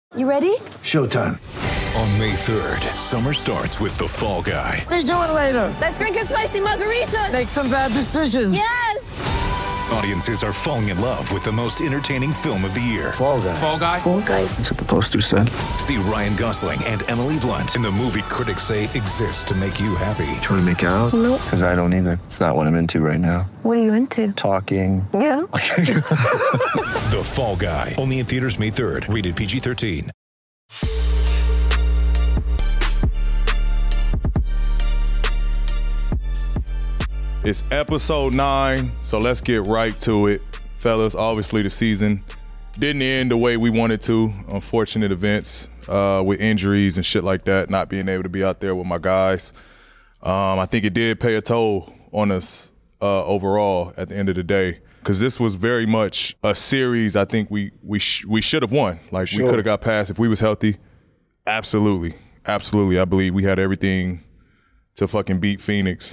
You ready? Showtime. On May 3rd, summer starts with The Fall Guy. Let's do it later. Let's drink a spicy margarita. Make some bad decisions. Yes! Audiences are falling in love with the most entertaining film of the year. Fall Guy. Fall Guy? Fall Guy. That's what the poster said. See Ryan Gosling and Emily Blunt in the movie critics say exists to make you happy. Trying to make it out? Nope. Because I don't either. It's not what I'm into right now. What are you into? Talking. Yeah. The Fall Guy. Only in theaters May 3rd. Rated PG-13. It's episode 9, so let's get right to it. Fellas, obviously the season didn't end the way we wanted to. Unfortunate events with injuries and shit like that, not being able to be out there with my guys. I think it did pay a toll on us overall at the end of the day, because this was very much a series I think we should have won. Like, sure. We could have got past if we was healthy. Absolutely. I believe we had everything to fucking beat Phoenix.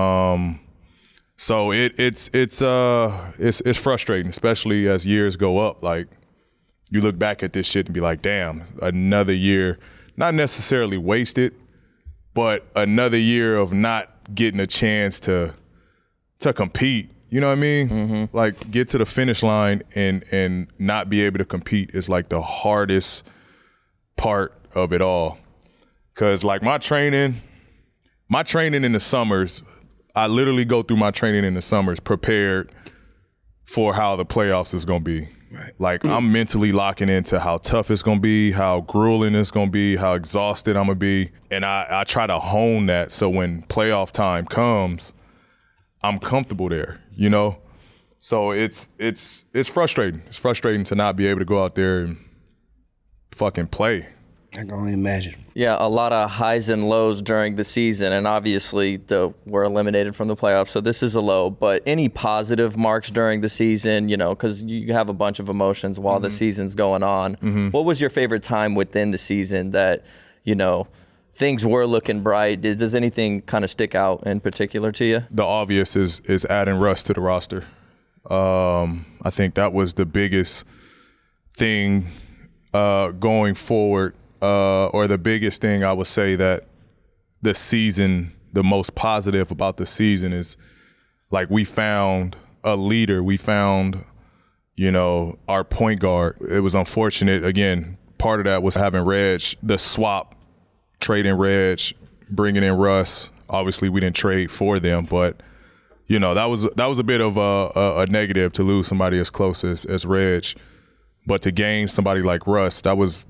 So it's frustrating, especially as years go up. Like, you look back at this shit and be like, damn, another year, not necessarily wasted, but another year of not getting a chance to compete. You know what I mean? Mm-hmm. Like, get to the finish line and not be able to compete is like the hardest part of it all. 'Cause like my training in the summers, I literally go through my training in the summers prepared for how the playoffs is going to be. Right. Like, I'm mentally locking into how tough it's going to be, how grueling it's going to be, how exhausted I'm going to be. And I try to hone that so when playoff time comes, I'm comfortable there, you know? So it's frustrating. It's frustrating to not be able to go out there and fucking play. I can only imagine. Yeah, a lot of highs and lows during the season, and obviously we're eliminated from the playoffs, so this is a low. But any positive marks during the season, you know, because you have a bunch of emotions while the season's going on. Mm-hmm. What was your favorite time within the season that, you know, things were looking bright? Does anything kind of stick out in particular to you? The obvious is adding Russ to the roster. I think that was the biggest thing going forward. Or the biggest thing I would say that the most positive about the season is, like, we found a leader. We found, you know, our point guard. It was unfortunate. Again, part of that was having Reg, the swap, trading Reg, bringing in Russ. Obviously, we didn't trade for them, but, you know, that was a bit of a negative to lose somebody as close as Reg. But to gain somebody like Russ, that was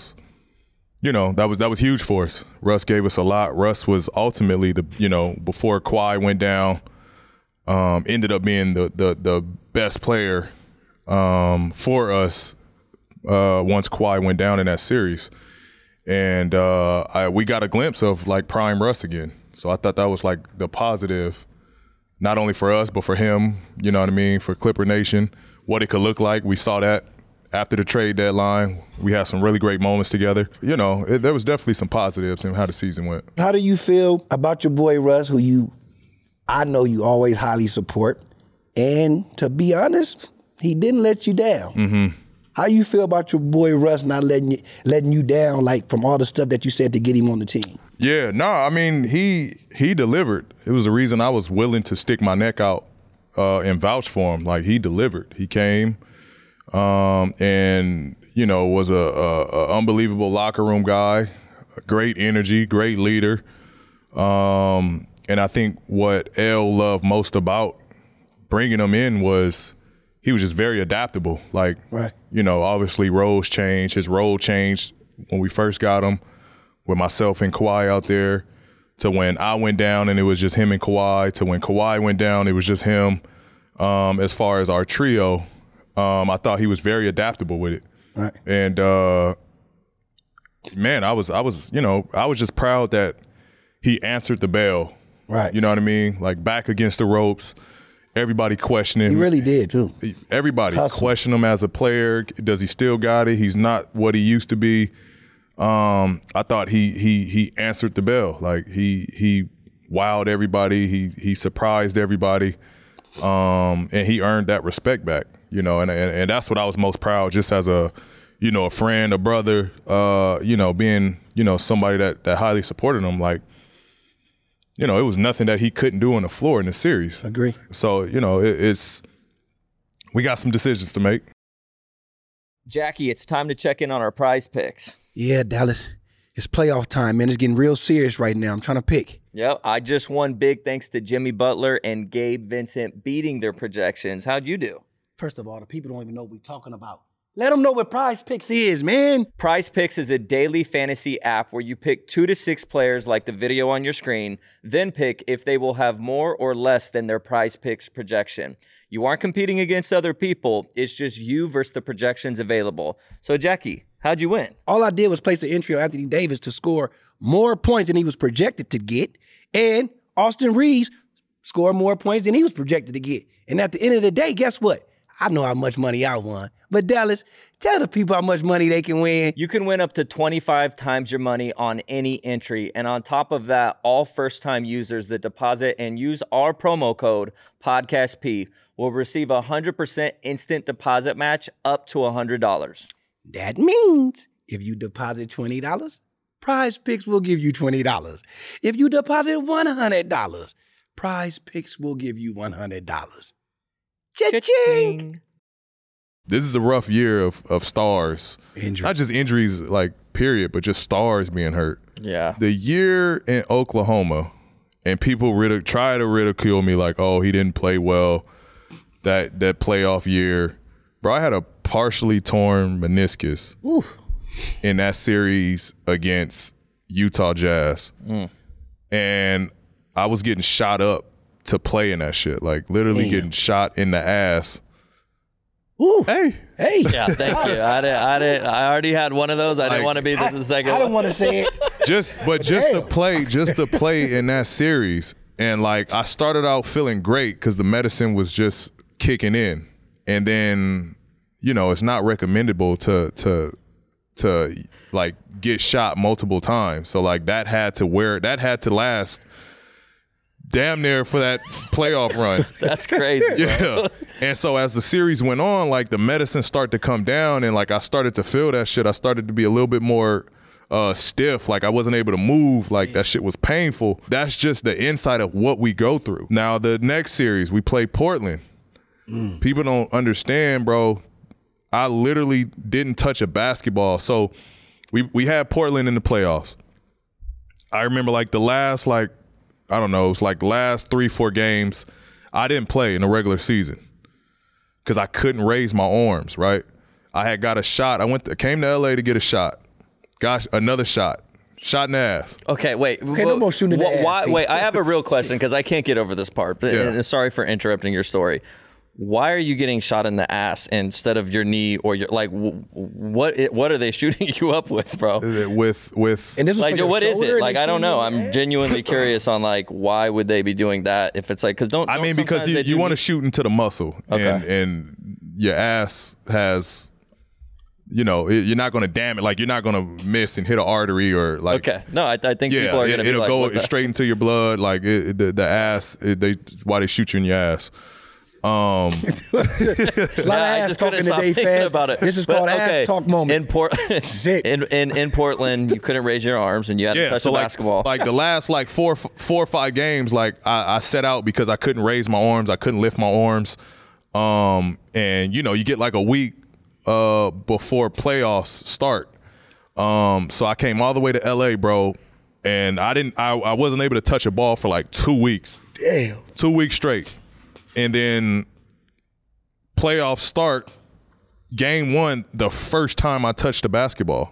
huge for us. Russ gave us a lot. Russ was ultimately before Kawhi went down, ended up being the best player for us once Kawhi went down in that series. And we got a glimpse of like prime Russ again. So I thought that was like the positive, not only for us, but for him, you know what I mean, for Clipper Nation, what it could look like. We saw that. After the trade deadline, we had some really great moments together. You know, there was definitely some positives in how the season went. How do you feel about your boy Russ, who I know you always highly support, and to be honest, he didn't let you down. Mm-hmm. How you feel about your boy Russ not letting you down, like from all the stuff that you said to get him on the team? Yeah, no, I mean, he delivered. It was the reason I was willing to stick my neck out and vouch for him. Like, he delivered. He came. And, you know, was a unbelievable locker room guy, great energy, great leader. And I think what L loved most about bringing him in was he was just very adaptable. Like, right. You know, obviously roles changed. His role changed when we first got him with myself and Kawhi out there, to when I went down and it was just him and Kawhi, to when Kawhi went down, it was just him. As far as our trio, I thought he was very adaptable with it. Right. And man, I was just proud that he answered the bell. Right. You know what I mean? Like, back against the ropes, everybody questioning. He really did too. Everybody questioned him as a player. Does he still got it? He's not what he used to be. I thought he answered the bell. Like, he wowed everybody. He surprised everybody. And he earned that respect back. You know, and that's what I was most proud, just as a, you know, a friend, a brother, you know, being, you know, somebody that highly supported him, like, you know, it was nothing that he couldn't do on the floor in the series. Agree. So, you know, we got some decisions to make. Jackie, it's time to check in on our prize picks. Yeah, Dallas. It's playoff time, man. It's getting real serious right now. I'm trying to pick. Yep, I just won big thanks to Jimmy Butler and Gabe Vincent beating their projections. How'd you do? First of all, the people don't even know what we're talking about. Let them know what Prize Picks is, man. Prize Picks is a daily fantasy app where you pick 2 to 6 players like the video on your screen, then pick if they will have more or less than their Prize Picks projection. You aren't competing against other people. It's just you versus the projections available. So, Jackie, how'd you win? All I did was place an entry on Anthony Davis to score more points than he was projected to get, and Austin Reeves scored more points than he was projected to get. And at the end of the day, guess what? I know how much money I won. But Dallas, tell the people how much money they can win. You can win up to 25 times your money on any entry. And on top of that, all first-time users that deposit and use our promo code PODCASTP will receive a 100% instant deposit match up to $100. That means if you deposit $20, Prize Picks will give you $20. If you deposit $100, Prize Picks will give you $100. Cha-ching! This is a rough year of stars. Injury. Not just injuries, like, period, but just stars being hurt. Yeah. The year in Oklahoma, and people try to ridicule me like, oh, he didn't play well that playoff year. Bro, I had a partially torn meniscus in that series against Utah Jazz. And I was getting shot up to play in that shit. Like, literally getting shot in the ass. Ooh. Hey. Yeah, thank you. I already had one of those. I didn't want to be the second I one. didn't want to say it. Just to play in that series. And, like, I started out feeling great because the medicine was just kicking in. And then, you know, it's not recommendable to like get shot multiple times. So, like, that had to last damn near for that playoff run. That's crazy. Yeah. And so as the series went on, like, the medicine started to come down, and, like, I started to feel that shit. I started to be a little bit more stiff. Like, I wasn't able to move. Like, that shit was painful. That's just the insight of what we go through. Now, the next series, we play Portland. People don't understand, bro. I literally didn't touch a basketball. So we had Portland in the playoffs. I remember, like, the last, like, I don't know, it was like the last 3-4 games, I didn't play in the regular season because I couldn't raise my arms, right? I had got a shot. Came to LA to get a shot. Gosh, another shot. Shot in the ass. Okay, wait. Okay, no more shooting in the ass. Wait, I have a real question because I can't get over this part. But and sorry for interrupting your story. Why are you getting shot in the ass instead of your knee or your, like, what are they shooting you up with, bro? With And this was like, for what your is shoulder it? Like, and I don't know. shooting in I'm the genuinely curious on, like, why would they be doing that if it's like, because because you want to shoot into the muscle. Okay. And your ass has, you know, you're not going to damn it. Like, you're not going to miss and hit an artery or, like. Okay. No, I think people are going to be like, it'll go straight into your blood. Like, the ass, why they shoot you in your ass. There's a lot of ass talking today, fans. This is called ass talk moment. In Portland, you couldn't raise your arms and you had to touch a basketball. Like the last like four or five games, like I set out because I couldn't raise my arms, I couldn't lift my arms, and you know you get like a week before playoffs start. So I came all the way to LA, bro, and I wasn't able to touch a ball for like 2 weeks. Damn. 2 weeks straight. And then playoffs start, game 1, the first time I touched a basketball.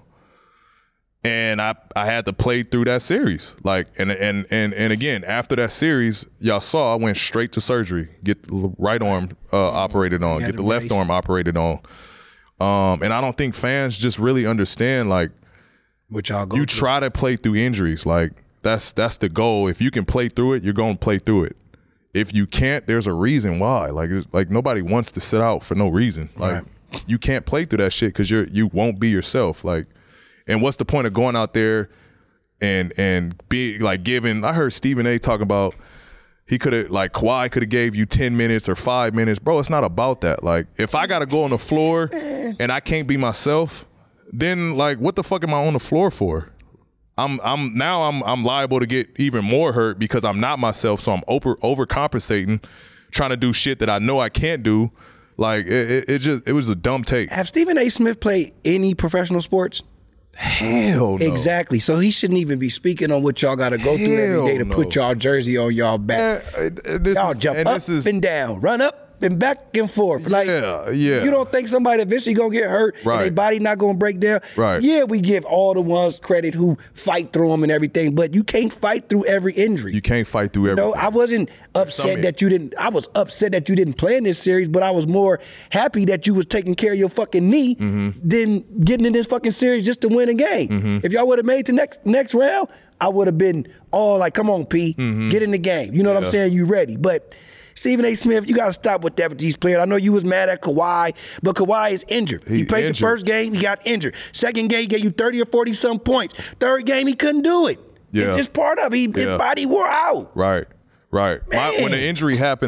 And I had to play through that series. Like, and again, after that series, y'all saw I went straight to surgery, get the right arm operated on, get the left arm operated on. And I don't think fans just really understand, like, what y'all go you through. try to play through injuries. Like, that's the goal. If you can play through it, you're going to play through it. If you can't, there's a reason why. Like nobody wants to sit out for no reason. Like, you can't play through that shit because you won't be yourself. Like, and what's the point of going out there and be like giving? I heard Stephen A. talk about he could have, like, Kawhi could have gave you 10 minutes or 5 minutes, bro. It's not about that. Like, if I gotta go on the floor and I can't be myself, then like what the fuck am I on the floor for? I'm liable to get even more hurt because I'm not myself, so I'm overcompensating, trying to do shit that I know I can't do. Like it was a dumb take. Have Stephen A. Smith played any professional sports? Hell no. Exactly. So he shouldn't even be speaking on what y'all got to go through every day to put y'all jersey on y'all back. Y'all jump up and down, run up and back and forth. Like, you don't think somebody eventually gonna get hurt and their body not gonna break down? Right. Yeah, we give all the ones credit who fight through them and everything, but you can't fight through every injury. You can't fight through everything. No, I wasn't upset that you didn't. I was upset that you didn't play in this series, but I was more happy that you was taking care of your fucking knee than getting in this fucking series just to win a game. If y'all would have made the next round, I would have been all like, "Come on, P, get in the game." You know what I'm saying? You ready? But Stephen A. Smith, you got to stop with that with these players. I know you was mad at Kawhi, but Kawhi is injured. He played the first game, he got injured. Second game, he gave you 30 or 40-some points. Third game, he couldn't do it. Yeah. It's just part of it. His body wore out. Right. When the injury happened,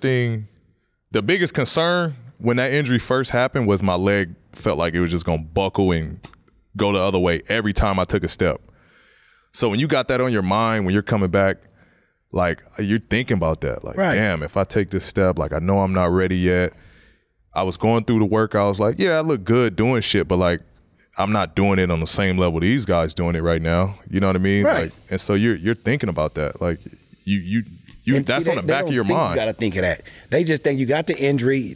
the biggest concern when that injury first happened was my leg felt like it was just going to buckle and go the other way every time I took a step. So when you got that on your mind, when you're coming back, like you're thinking about that, like, damn, if I take this step, like I know I'm not ready yet. I was going through the work. I was like, yeah, I look good doing shit, but like I'm not doing it on the same level these guys doing it right now. You know what I mean? Right. Like, and so you're thinking about that, like you. That's on the back of your mind. You got to think of that. They just think you got the injury.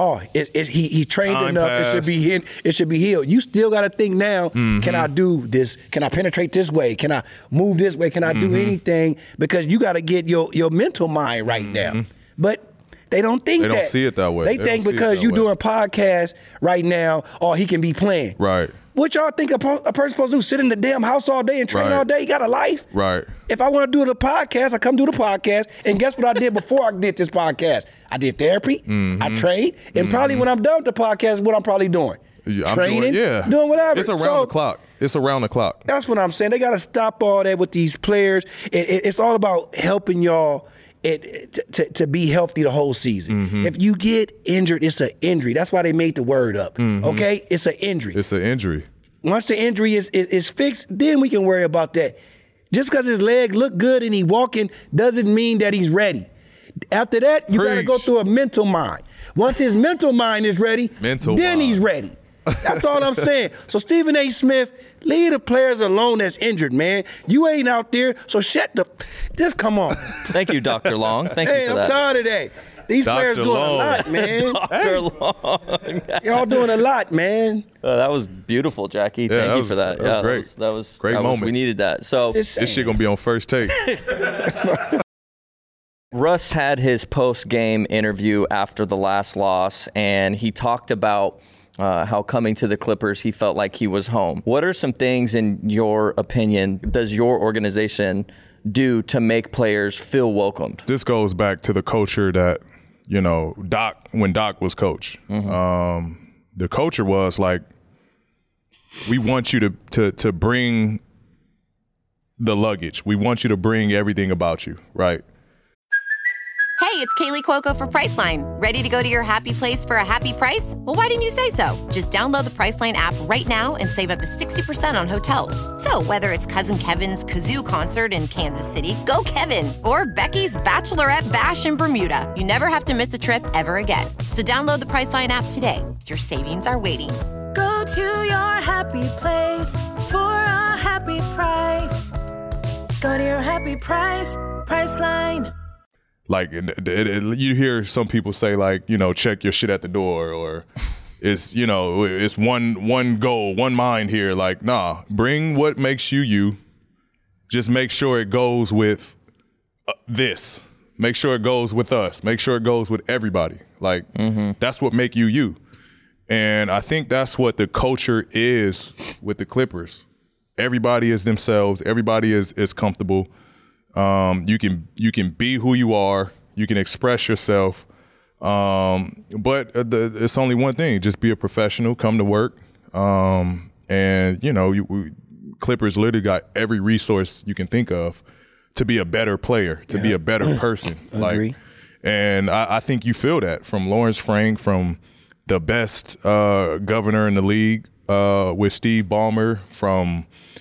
He trained Time enough. passed. It should be healed. You still got to think now. Can I do this? Can I penetrate this way? Can I move this way? Can I do anything? Because you got to get your mental mind right now. But they don't think that. They don't see it that way. They think because you doing podcasts right now, he can be playing. Right. What y'all think a person supposed to do? Sit in the damn house all day and train all day? You got a life? Right. If I want to do the podcast, I come do the podcast. And guess what I did before I did this podcast? I did therapy. I trained. And probably when I'm done with the podcast is what I'm probably doing. Training, doing whatever. It's around the clock. It's around the clock. That's what I'm saying. They got to stop all that with these players. It's all about helping y'all to be healthy the whole season. If you get injured, it's an injury. That's why they made the word up. Okay? It's an injury. It's an injury. Once the injury is fixed, then we can worry about that. Just because his leg look good and he walking doesn't mean that he's ready. After that, you got to go through a mental mind. Once his mental mind is ready, he's ready. That's all I'm saying. So Stephen A. Smith, leave the players alone that's injured, man. You ain't out there, so just come on. Thank you, Dr. Long. Thank you for that. I'm tired of that. These players doing a lot, man. Dr. Long. Y'all doing a lot, man. That was beautiful, Jackie. Thank you for that. That was great. That was great moment. We needed that. So this shit gonna be on First Take. Russ had his post-game interview after the last loss, and he talked about how coming to the Clippers, he felt like he was home. What are some things, in your opinion, does your organization do to make players feel welcomed? This goes back to the culture that, when Doc was coach. The culture was like, we want you to bring the luggage. We want you to bring everything about you, right? Hey, it's Kaylee Cuoco for Priceline. Ready to go to your happy place for a happy price? Well, why didn't you say so? Just download the Priceline app right now and save up to 60% on hotels. So whether it's Cousin Kevin's Kazoo Concert in Kansas City, go Kevin, or Becky's Bachelorette Bash in Bermuda, you never have to miss a trip ever again. So download the Priceline app today. Your savings are waiting. Go to your happy place for a happy price. Go to your happy price, Priceline. Like you hear some people say, like, check your shit at the door, or it's it's one goal, one mind here. Like, nah, bring what makes you. Just make sure it goes with this. Make sure it goes with us. Make sure it goes with everybody. Like, that's what make you. And I think that's what the culture is with the Clippers. Everybody is themselves. Everybody is comfortable. You can be who you are. You can express yourself. But it's only one thing. Just be a professional. Come to work. Clippers literally got every resource you can think of to be a better player, to be a better person. Agree. And I think you feel that from Lawrence Frank, from the best governor in the league, with Steve Ballmer from,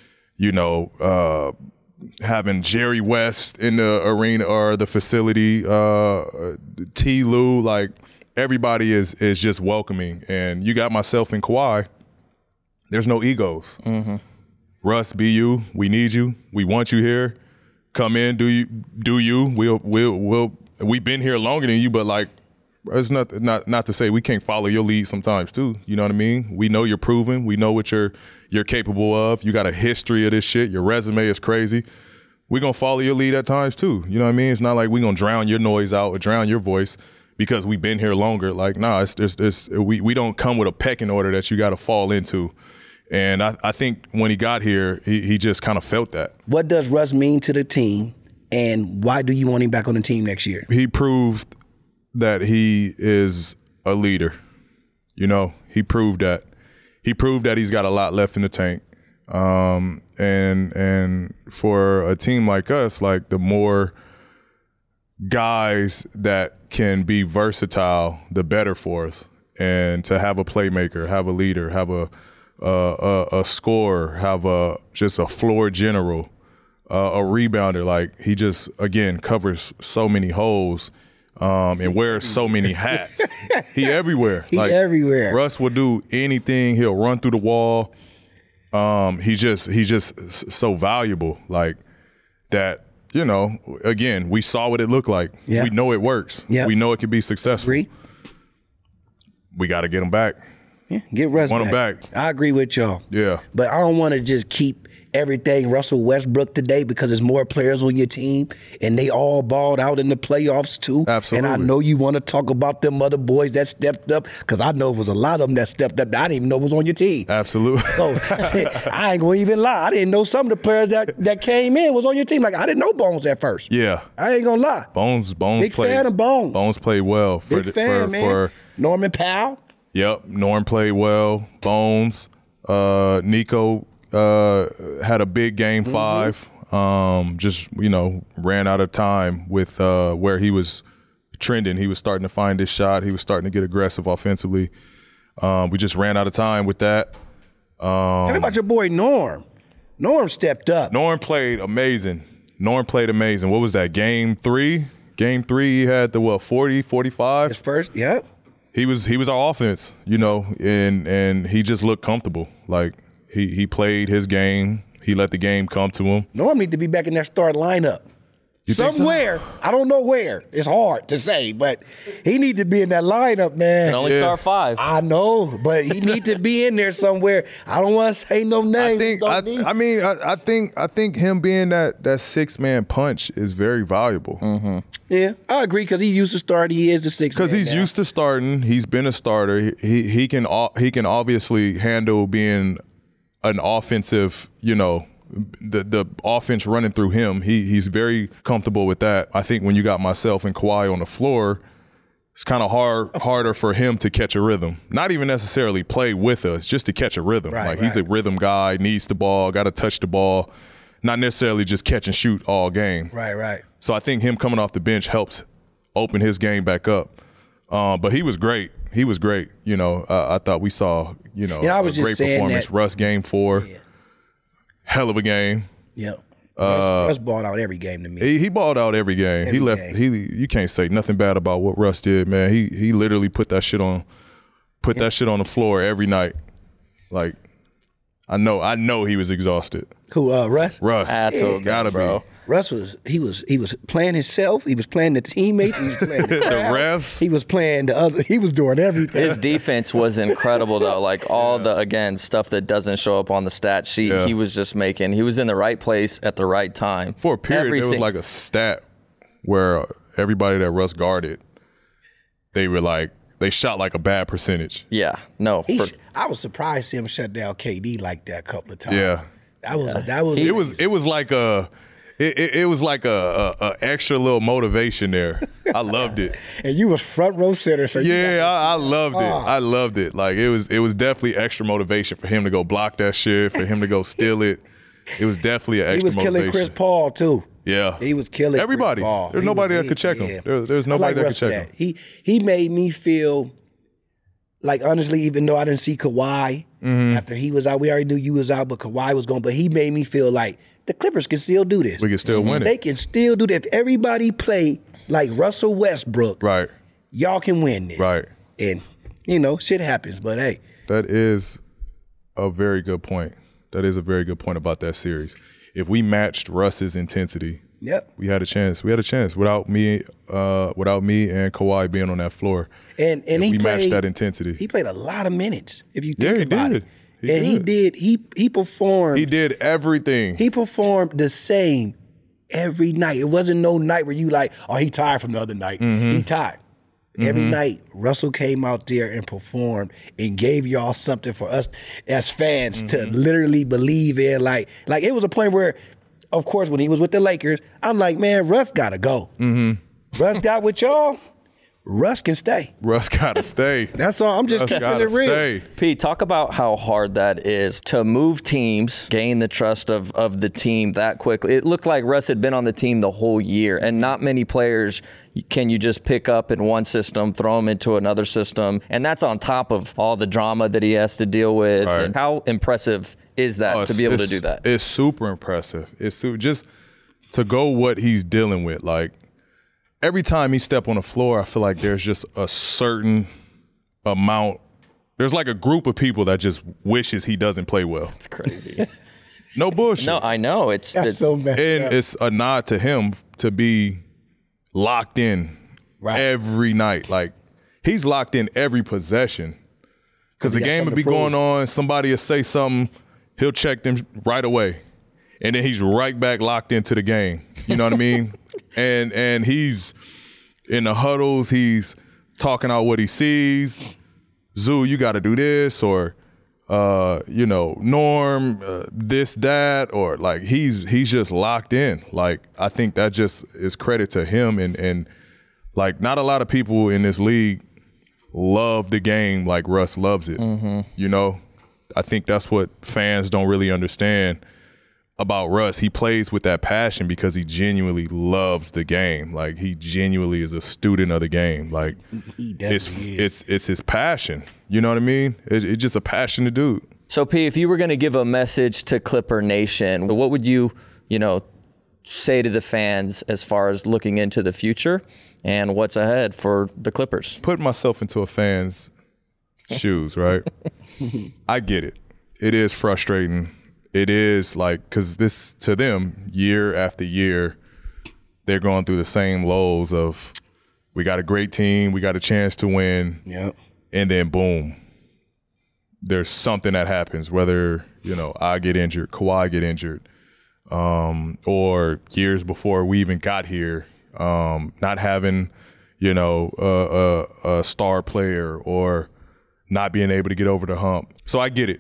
having Jerry West in the arena or the facility, T. Lue, like everybody is just welcoming. And you got myself and Kawhi. There's no egos. Mm-hmm. Russ, be you. We need you. We want you here. Come in, do you. We've been here longer than you, but like, it's not to say we can't follow your lead sometimes too. You know what I mean? We know you're proven. We know what you're capable of. You got a history of this shit. Your resume is crazy. We're gonna follow your lead at times too. You know what I mean? It's not like we're gonna drown your noise out or drown your voice because we've been here longer. Like, nah, we don't come with a pecking order that you got to fall into. And I think when he got here, he just kind of felt that. What does Russ mean to the team, and why do you want him back on the team next year? He proved that he is a leader. He proved that. He proved that he's got a lot left in the tank. And for a team like us, like the more guys that can be versatile, the better for us. And to have a playmaker, have a leader, have a scorer, have just a floor general, a rebounder, like he just, again, covers so many holes. And wears so many hats. He everywhere. He everywhere. Russ will do anything. He'll run through the wall. He's just so valuable. Like that, again, we saw what it looked like. Yeah. We know it works. Yeah. We know it can be successful. Agree. We got to get him back. Yeah, get Russ back. Want him back. I agree with y'all. Yeah. But I don't want to just keep everything Russell Westbrook today because there's more players on your team and they all balled out in the playoffs too. Absolutely. And I know you want to talk about them other boys that stepped up because I know it was a lot of them that stepped up that I didn't even know was on your team. Absolutely. So I ain't going to even lie. I didn't know some of the players that came in was on your team. Like I didn't know Bones at first. Yeah. I ain't going to lie. Bones Big played. Big fan of Bones. Bones played well. Big fan, man. For Norman Powell. Yep. Norm played well. Bones. Nico had a big game 5. Just, ran out of time with where he was trending. He was starting to find his shot. He was starting to get aggressive offensively. We just ran out of time with that. How about your boy Norm? Norm stepped up. Norm played amazing. What was that, game 3? Game 3, he had the, 40, 45? His first, yeah. He was our offense, and he just looked comfortable. Like, he played his game. He let the game come to him. Norm need to be back in that start lineup. Somewhere. So? I don't know where. It's hard to say, but he need to be in that lineup, man. Can only start 5. I know, but he need to be in there somewhere. I don't want to say no names. I think him being that 6-man punch is very valuable. Mm-hmm. Yeah, I agree because he used to start. He is the 6-man because he's used to starting. He's been a starter. He can obviously handle being an offensive, the offense running through him. He's very comfortable with that. I think when you got myself and Kawhi on the floor, it's kind of harder for him to catch a rhythm. Not even necessarily play with us, just to catch a rhythm. Right, he's a rhythm guy, needs the ball, got to touch the ball, not necessarily just catch and shoot all game. Right. So I think him coming off the bench helps open his game back up. But he was great. I thought we saw, I was a great performance. Russ game 4. Yeah. Hell of a game. Yeah. Russ balled out every game to me. He balled out every game. You can't say nothing bad about what Russ did, man. He literally put that shit on the floor every night. Like, I know he was exhausted. Who, Russ? Russ. Gotta be. Russ was playing himself. He was playing the teammates. He was playing the refs. He was playing the other. He was doing everything. His defense was incredible though. Like all the stuff that doesn't show up on the stat sheet. Yeah. He was just making. He was in the right place at the right time. For a period, there was like a stat where everybody that Russ guarded, they shot like a bad percentage. Yeah. No. I was surprised to see him shut down KD like that a couple of times. Yeah. It was like a. It was like a extra little motivation there. I loved it. And you was front row center. So I loved it. I loved it. Like it was definitely extra motivation for him to go block that shit, for him to go steal it. It was definitely an extra motivation. He was killing Chris Paul too. Yeah. He was killing everybody. Chris Paul. There's nobody that could check him. There's nobody that could check him. He made me feel like, honestly, even though I didn't see Kawhi After he was out, we already knew you was out, but Kawhi was gone. But he made me feel like the Clippers can still do this. We can still win it. They can still do that. If everybody play like Russell Westbrook, Right. y'all can win this. Right. And, shit happens, but hey. That is a very good point. That is a very good point about that series. If we matched Russ's intensity, Yep. we had a chance. We had a chance without me and Kawhi being on that floor. And if he we played, matched that intensity. He played a lot of minutes, if you think Yeah, he about did. it. He performed. He did everything. He performed the same every night. It wasn't no night where you like, oh, he tired from the other night. He tired. Every night, Russell came out there and performed and gave y'all something for us as fans to literally believe in. Like it was a point where, of course, when he was with the Lakers, I'm like, man, Russ gotta go. Russ got with y'all. Russ can stay. Russ gotta stay. That's all. I'm just Russ keeping gotta it real. stay. Pete, talk about how hard that is to move teams, gain the trust of the team that quickly. It looked like Russ had been on the team the whole year, and not many players can you just pick up in one system, throw them into another system, and that's on top of all the drama that he has to deal with. Right. And how impressive is that to be able to do that? It's super impressive. Just to go what he's dealing with. Like, every time he step on the floor, I feel like there's just a certain amount. There's like a group of people that just wishes he doesn't play well. It's crazy. No bullshit. No, I know. That's so messed And up. it's a nod to him to be locked in every night. Like, he's locked in every possession. Because the game will be going on, somebody will say something, he'll check them right away. And then he's right back locked into the game. You know what I mean? And he's in the huddles, he's talking out what he sees. Zoo, you got to do this, or Norm, this, that, or like he's just locked in. Like, I think that just is credit to him, and like not a lot of people in this league love the game like Russ loves it. I think that's what fans don't really understand about Russ. He plays with that passion because he genuinely loves the game. Like, he genuinely is a student of the game. Like, it's his passion. You know what I mean? It's just a passionate dude. So, P, if you were going to give a message to Clipper Nation, what would you say to the fans as far as looking into the future and what's ahead for the Clippers? Put myself into a fan's shoes, right? I get it. It is frustrating. It is like, because this, to them, year after year, they're going through the same lows of, we got a great team, we got a chance to win, and then boom, there's something that happens, whether, I get injured, Kawhi get injured, or years before we even got here, not having, a star player or not being able to get over the hump. So I get it.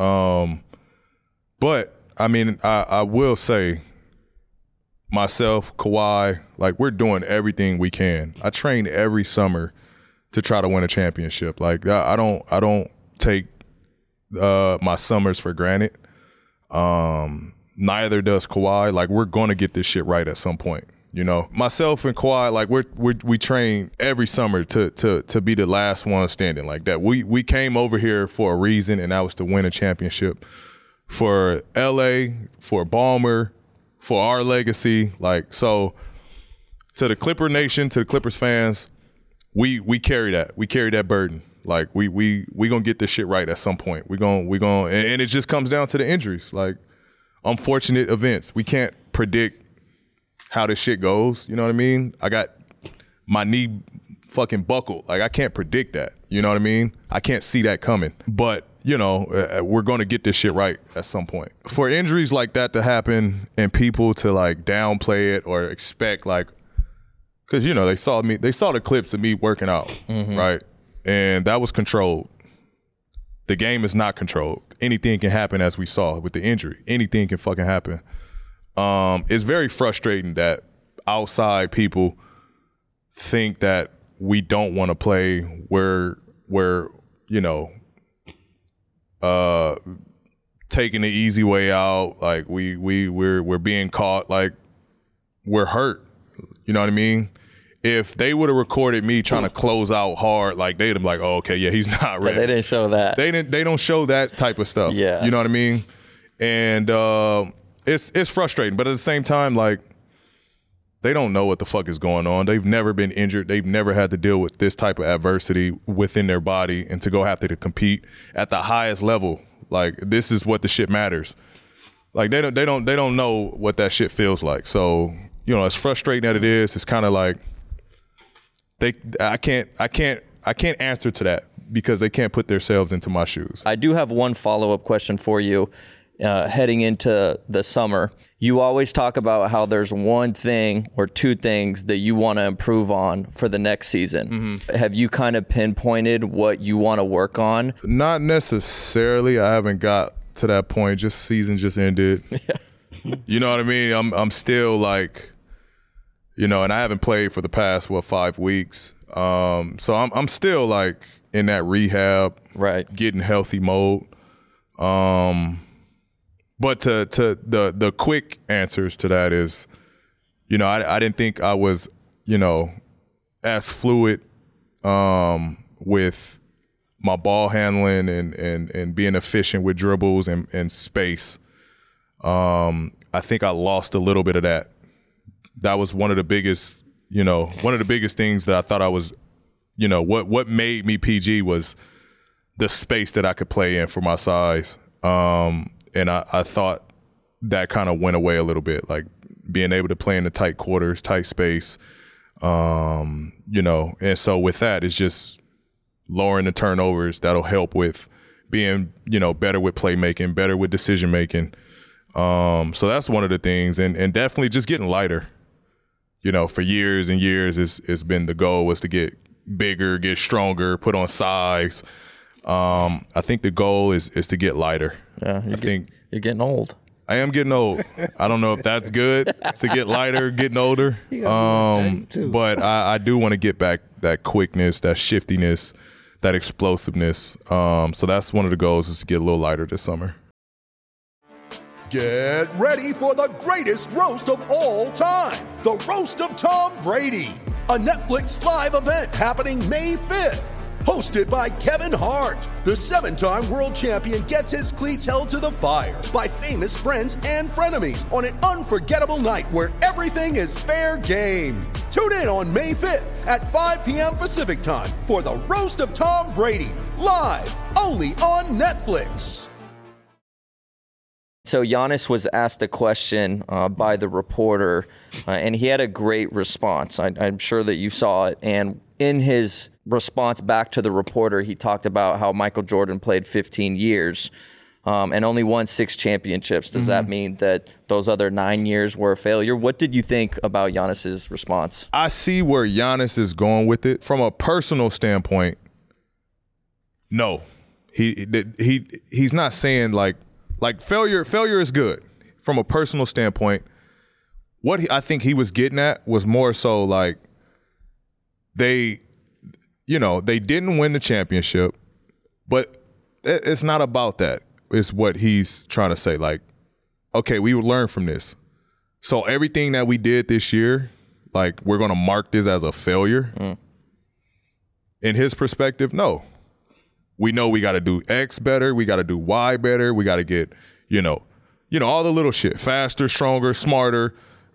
But, I mean, I will say, myself, Kawhi, like, we're doing everything we can. I train every summer to try to win a championship. Like, I don't take my summers for granted. Neither does Kawhi. Like, we're going to get this shit right at some point. Myself and Kawhi, like, we train every summer to be the last one standing. Like that. We came over here for a reason, and that was to win a championship. For LA, for Ballmer, for our legacy. Like, so to the Clipper Nation, to the Clippers fans, we carry that. We carry that burden. Like, we gonna get this shit right at some point. We gonna and it just comes down to the injuries. Like, unfortunate events. We can't predict how this shit goes. You know what I mean? I got my knee fucking buckled. Like, I can't predict that. You know what I mean? I can't see that coming. But we're going to get this shit right at some point. For injuries like that to happen and people to like downplay it or expect, like, because they saw the clips of me working out, right? And that was controlled. The game is not controlled. Anything can happen, as we saw with the injury. Anything can fucking happen. It's very frustrating that outside people think that we don't want to play. We're taking the easy way out. Like, we're being caught. Like, we're hurt. You know what I mean? if they would have recorded me trying to close out hard, like they'd have been like, oh, okay, yeah, he's not ready. They didn't show that. They don't show that type of stuff. Yeah. You know what I mean? And it's frustrating, but at the same time, like, they don't know what the fuck is going on. They've never been injured. They've never had to deal with this type of adversity within their body, and to go have to compete at the highest level. Like, this is what the shit matters. Like, they don't know what that shit feels like. So, you know, as frustrating as it is, it's kind of like I can't answer to that because they can't put themselves into my shoes. I do have one follow-up question for you. Heading into the summer, you always talk about how there's one thing or two things that you want to improve on for the next season. Mm-hmm. Have you kind of pinpointed what you want to work on? Not necessarily. I haven't got to that point. Just season just ended. Yeah. You know what I mean? I'm still like, you know, and I haven't played for the past 5 weeks. So I'm still like in that rehab, right, getting healthy mode. But to the quick answers to that is, you know, I didn't think I was, you know, as fluid with my ball handling and being efficient with dribbles and space. I think I lost a little bit of that. That was one of the biggest things that I thought I was, you know, what made me PG was the space that I could play in for my size. And I thought that kind of went away a little bit, like being able to play in the tight quarters, tight space, you know. And so with that, it's just lowering the turnovers. That'll help with being, you know, better with playmaking, better with decision making. So that's one of the things, and definitely just getting lighter. You know, for years and years, it's been the goal was to get bigger, get stronger, put on size. I think the goal is to get lighter. Yeah, you're getting old. I am getting old. I don't know if that's good to get lighter, getting older. But I do want to get back that quickness, that shiftiness, that explosiveness. So that's one of the goals, is to get a little lighter this summer. Get ready for the greatest roast of all time, the Roast of Tom Brady, a Netflix live event happening May 5th. Hosted by Kevin Hart, the 7-time world champion gets his cleats held to the fire by famous friends and frenemies on an unforgettable night where everything is fair game. Tune in on May 5th at 5 p.m. Pacific time for the Roast of Tom Brady, live only on Netflix. So Giannis was asked a question by the reporter, and he had a great response. I'm sure that you saw it. And in his response back to the reporter, he talked about how Michael Jordan played 15 years and only won 6 championships. Does that mean that those other 9 years were a failure? What did you think about Giannis's response? I see where Giannis is going with it. From a personal standpoint, no. He's not saying like failure is good. From a personal standpoint, what I think he was getting at was more so like they didn't win the championship, but it's not about that. It's what he's trying to say. Like, okay, we would learn from this. So everything that we did this year, like, we're going to mark this as a failure. In his perspective, no. We know we got to do X better. We got to do Y better. We got to get, all the little shit, faster, stronger, smarter.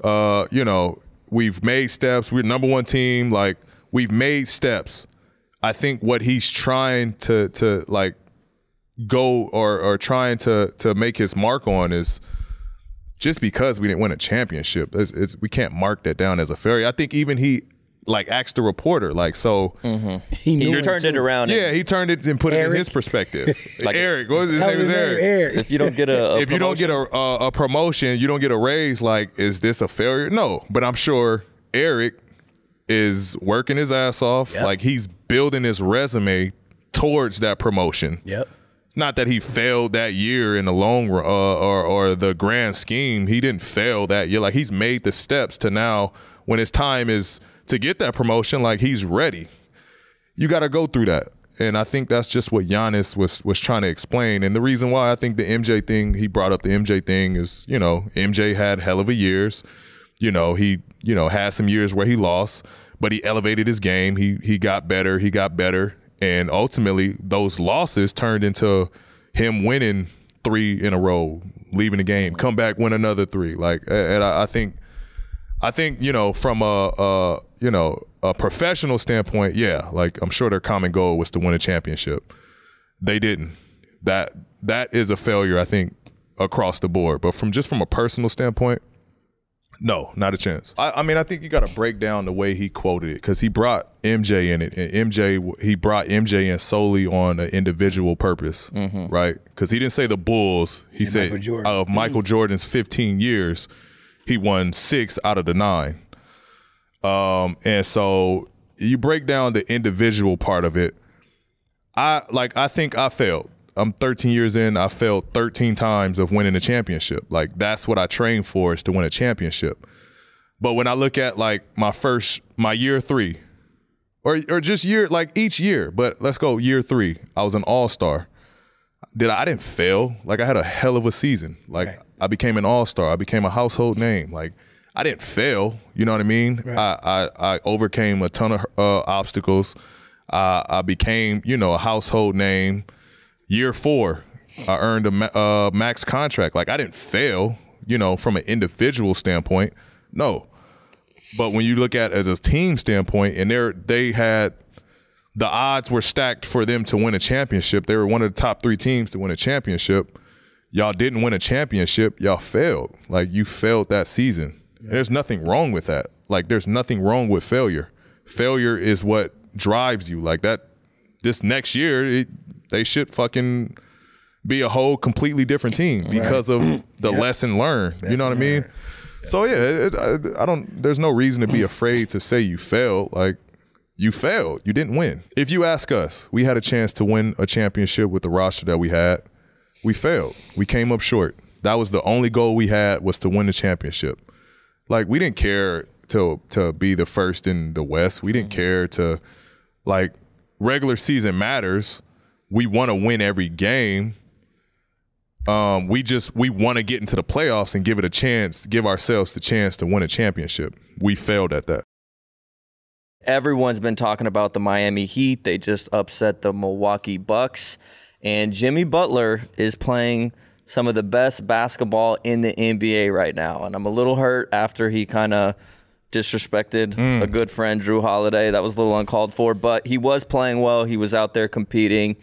We've made steps. We're the number one team. Like, we've made steps. I think what he's trying to like go or trying to make his mark on is just because we didn't win a championship, we can't mark that down as a failure. I think even he like asked the reporter, like, so he turned it around. Yeah, he turned it and put it in his perspective. Like Eric, what was his name? Is Eric. If you don't get a promotion, you don't get a raise. Like, is this a failure? No, but I'm sure Eric is working his ass off. Yep. Like, he's building his resume towards that promotion. Yep. It's not that he failed that year in the long run or the grand scheme. He didn't fail that year. Like, he's made the steps to now when his time is to get that promotion, like, he's ready. You got to go through that. And I think that's just what Giannis was trying to explain. And the reason why I think the MJ thing, he brought up the MJ thing is, MJ had hell of a years. He, had some years where he lost. but he elevated his game. He got better. And ultimately, those losses turned into him winning 3 in a row, leaving the game, come back, win another 3. And I think from a professional standpoint, yeah, I'm sure their common goal was to win a championship. They didn't. That is a failure, I think, across the board. But from a personal standpoint, no, not a chance. I think you got to break down the way he quoted it, because he brought MJ in it, and he brought MJ in solely on an individual purpose, right? Because he didn't say the Bulls. He said of Michael Jordan's 15 years, he won 6 out of the 9. And so you break down the individual part of it. I think I failed. I'm 13 years in. I failed 13 times of winning a championship. That's what I trained for, is to win a championship. But when I look at my year 3, or just each year, but let's go year 3, I was an all-star. I didn't fail. I had a hell of a season. Right. I became an all-star. I became a household name. I didn't fail. You know what I mean? Right. I overcame a ton of obstacles. I became, a household name. Year 4, I earned a max contract. I didn't fail, from an individual standpoint. No. But when you look at it as a team standpoint, and they had the odds were stacked for them to win a championship. They were one of the top 3 teams to win a championship. Y'all didn't win a championship. Y'all failed. You failed that season. Yeah. There's nothing wrong with that. There's nothing wrong with failure. Failure is what drives you. This next year, they should fucking be a whole completely different team because of the lesson learned. You know what I mean? Yeah. So there's no reason to be afraid to say you failed. You failed. You didn't win. If you ask us, we had a chance to win a championship with the roster that we had. We failed. We came up short. That was the only goal we had, was to win the championship. We didn't care to be the first in the West. We didn't care to, regular season matters. We want to win every game. We want to get into the playoffs and give ourselves the chance to win a championship. We failed at that. Everyone's been talking about the Miami Heat. They just upset the Milwaukee Bucks. And Jimmy Butler is playing some of the best basketball in the NBA right now. And I'm a little hurt after he kind of disrespected a good friend, Drew Holiday. That was a little uncalled for, but he was playing well. He was out there competing.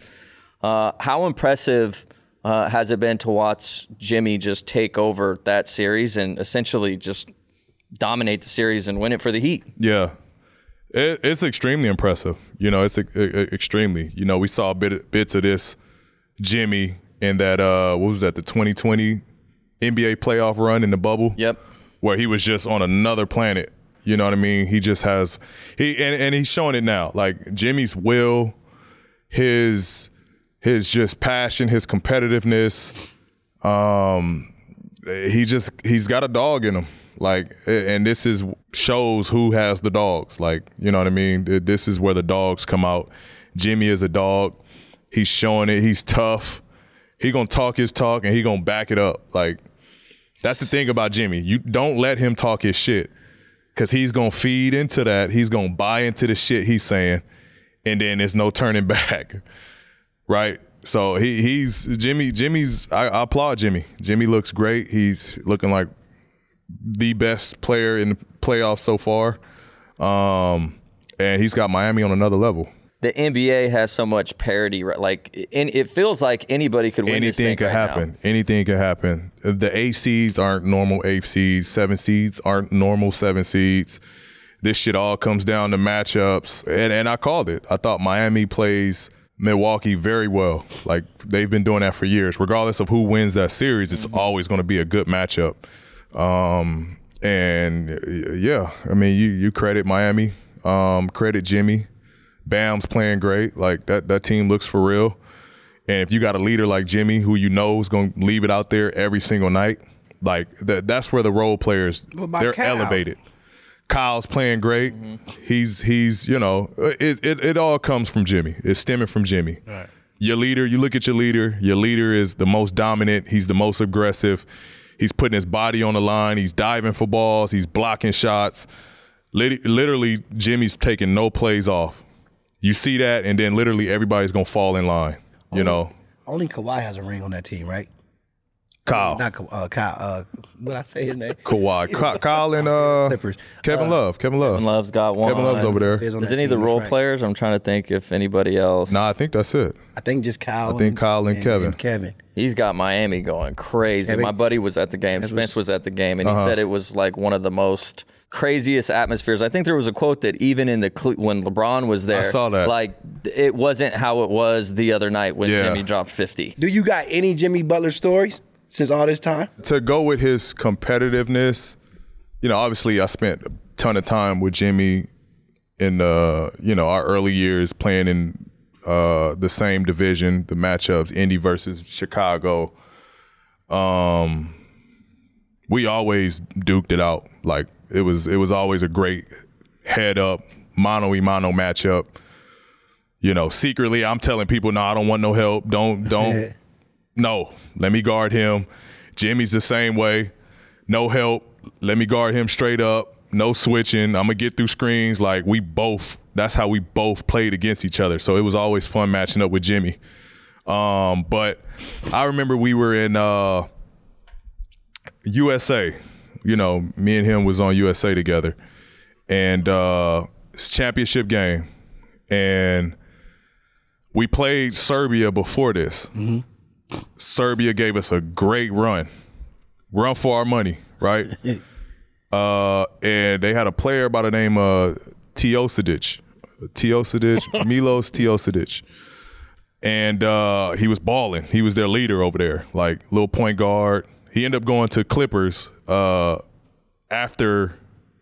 How impressive has it been to watch Jimmy just take over that series and essentially just dominate the series and win it for the Heat? Yeah, it's extremely impressive. It's extremely. We saw bits of this Jimmy in that, what was that, the 2020 NBA playoff run in the bubble? Yep. Where he was just on another planet. You know what I mean? He just has and he's showing it now. Jimmy's will, his just passion, his competitiveness. He's got a dog in him. And this shows who has the dogs. You know what I mean? This is where the dogs come out. Jimmy is a dog. He's showing it. He's tough. He gonna talk his talk and he gonna back it up. That's the thing about Jimmy. You don't let him talk his shit, because he's going to feed into that. He's going to buy into the shit he's saying, and then there's no turning back, right? So Jimmy's, I applaud Jimmy. Jimmy looks great. He's looking like the best player in the playoffs so far, and he's got Miami on another level. The NBA has so much parity, right? It feels like anybody could win this thing right now. Anything could happen. The 8 seeds aren't normal 8 seeds. 7 seeds aren't normal 7 seeds. This shit all comes down to matchups. And I called it. I thought Miami plays Milwaukee very well. They've been doing that for years. Regardless of who wins that series, it's always going to be a good matchup. And yeah, you credit Miami, credit Jimmy. Bam's playing great. That team looks for real. And if you got a leader like Jimmy, who is going to leave it out there every single night, that's where the role players, they're Kyle? Elevated. Kyle's playing great. Mm-hmm. He's it all comes from Jimmy. It's stemming from Jimmy. Right. Your leader, you look at your leader. Your leader is the most dominant. He's the most aggressive. He's putting his body on the line. He's diving for balls. He's blocking shots. Literally, Jimmy's taking no plays off. You see that, and then literally everybody's gonna fall in line. You know. Only Kawhi has a ring on that team, right? Kyle. Not Kyle. What I say his name? Kawhi. Kyle and Clippers. Kevin Love. Kevin Love's got one. Kevin Love's over there. Is any of the role players? I'm trying to think if anybody else. Nah, I think that's it. I think just Kyle. I think Kyle and Kevin. Kevin. He's got Miami going crazy. My buddy was at the game. Spence was at the game, and he said it was like one of the most craziest atmospheres. I think there was a quote that even in when LeBron was there, I saw that. Like it wasn't how it was the other night when Jimmy dropped 50. Do you got any Jimmy Butler stories since all this time? To go with his competitiveness, you know, obviously I spent a ton of time with Jimmy in our early years playing in the same division, the matchups, Indy versus Chicago. We always duked it out. Like it was always a great head up, mano-a-mano matchup. You know, secretly I'm telling people, no, I don't want no help. Don't no, let me guard him. Jimmy's the same way. No help. Let me guard him straight up. No switching. I'm going to get through screens. Like that's how we both played against each other. So it was always fun matching up with Jimmy. But I remember we were in USA. You know, me and him was on USA together. And it's a championship game. And we played Serbia before this. Mm-hmm. Serbia gave us a great run for our money, right? And they had a player by the name of Milos Teosidic. And he was balling. He was their leader over there, like little point guard. He ended up going to Clippers after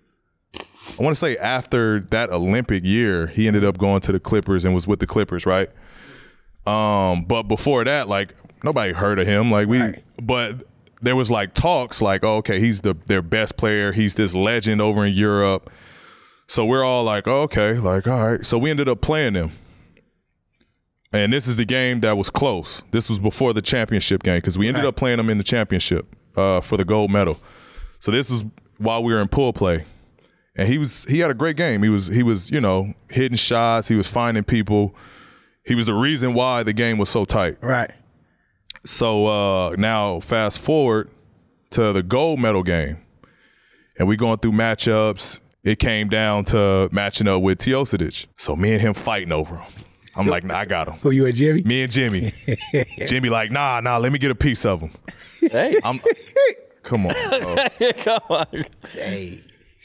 that Olympic year. He ended up going to the Clippers and was with the Clippers, right? But before that, like nobody heard of him. But there was like talks like, oh, okay, he's their best player. He's this legend over in Europe. So we're all like, oh, okay, like, all right. So we ended up playing them. And this is the game that was close. This was before the championship game because we ended up playing them in the championship for the gold medal. So this is while we were in pool play. And he had a great game. He was, you know, hitting shots. He was finding people. He was the reason why the game was so tight. Right. So now fast forward to the gold medal game. And we going through matchups. It came down to matching up with Teosidic. So me and him fighting over him. I'm like, nah, I got him. Who, you and Jimmy? Me and Jimmy. Jimmy like, nah, let me get a piece of him. Hey. Come on. Come on. Hey.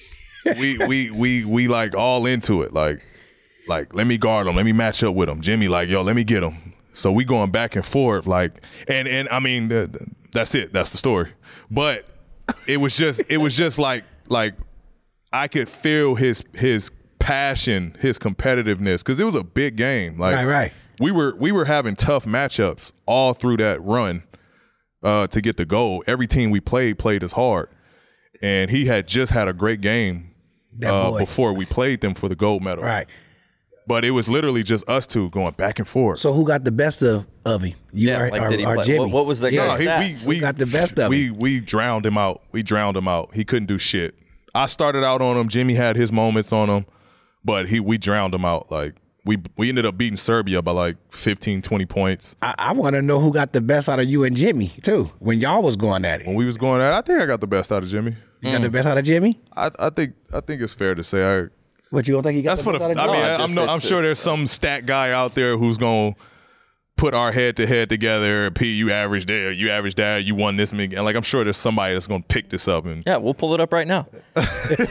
We like all into it. Like, let me guard him. Let me match up with him. Jimmy like, yo, let me get him. So we going back and forth. Like, and I mean, that's it. That's the story. But it was just like I could feel his passion, his competitiveness, because it was a big game. Like, right. We were having tough matchups all through that run to get the goal. Every team we played as hard, and he had just had a great game before we played them for the gold medal. Right. But it was literally just us two going back and forth. So who got the best of him? You or Jimmy? What was the guy's stats? We got the best of him. We drowned him out. He couldn't do shit. I started out on him. Jimmy had his moments on him, but we drowned him out. Like we ended up beating Serbia by like 15, 20 points. I want to know who got the best out of you and Jimmy too when y'all was going at it. When we was going at it, I think I got the best out of Jimmy. You got the best out of Jimmy? I think it's fair to say What, you don't think he got that's the best out of Jimmy? I'm sure there's some stat guy out there who's gonna put our head to head together. P, you averaged there, you averaged that, you won this many. And like I'm sure there's somebody that's gonna pick this up. And yeah, we'll pull it up right now. But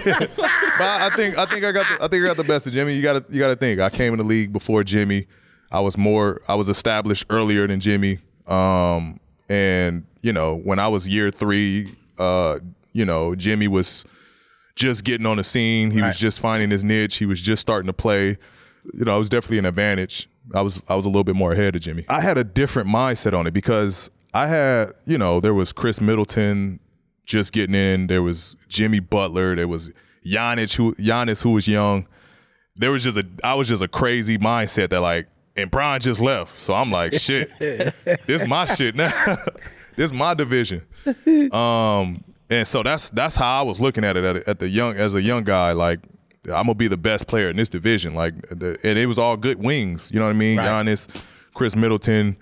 I think I got the best of Jimmy. You gotta think. I came in the league before Jimmy. I was established earlier than Jimmy. And you know, when I was year 3, you know, Jimmy was just getting on the scene. He was just finding his niche. He was just starting to play. You know, it was definitely an advantage. I was a little bit more ahead of Jimmy. I had a different mindset on it because I had, you know, there was Chris Middleton just getting in. There was Jimmy Butler. There was Giannis who was young. I was just a crazy mindset that like, and Bron just left. So I'm like, shit, this is my shit now. This is my division. And so that's how I was looking at it as a young guy. Like, I'm gonna be the best player in this division. Like, and it was all good wings. You know what I mean? Right. Giannis, Chris Middleton.